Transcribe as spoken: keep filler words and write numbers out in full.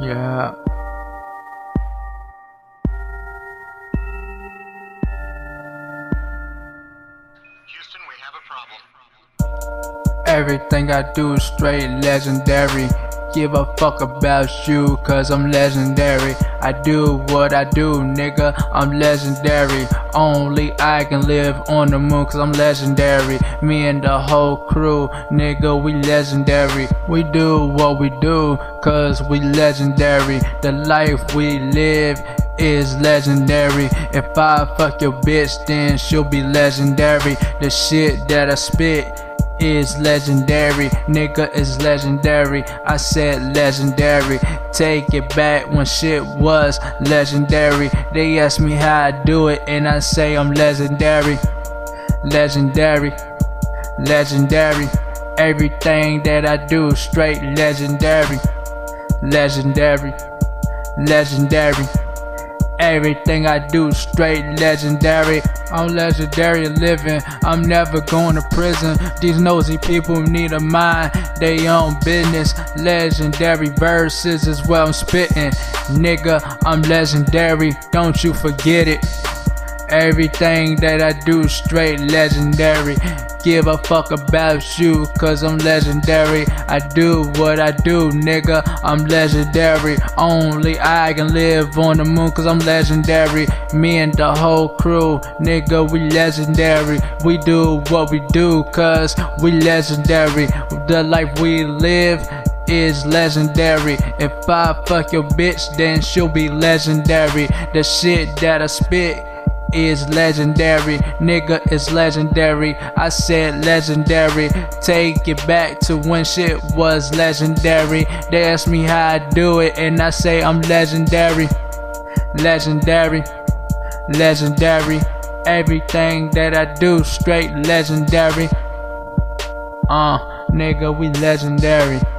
Yeah. Houston, we have a problem. Everything I do is straight legendary. Give a fuck about you, cause I'm legendary. I do what I do, nigga, I'm legendary. Only I can live on the moon, cause I'm legendary. Me and the whole crew, nigga, we legendary. We do what we do, cause we legendary. The life we live is legendary. If I fuck your bitch, then she'll be legendary. The shit that I spit is legendary, nigga, is legendary. I said legendary. Take it back when shit was legendary. They ask me how I do it, and I say I'm legendary. Legendary, legendary. Everything that I do is straight legendary. Legendary, legendary. Everything I do straight legendary. I'm legendary living, I'm never going to prison. These nosy people need a mind they own business. Legendary verses is what I'm spitting. Nigga, I'm legendary, don't you forget it. Everything that I do straight legendary. Give a fuck about you, cause I'm legendary. I do what I do, nigga, I'm legendary. Only I can live on the moon, cause I'm legendary. Me and the whole crew, nigga, we legendary. We do what we do, cause we legendary. The life we live is legendary. If I fuck your bitch, then she'll be legendary. The shit that I spit is legendary, nigga, is legendary. I said legendary. Take it back to when shit was legendary. They ask me how I do it, and I say I'm legendary. Legendary, legendary. Everything that I do straight legendary. Uh, nigga, we legendary.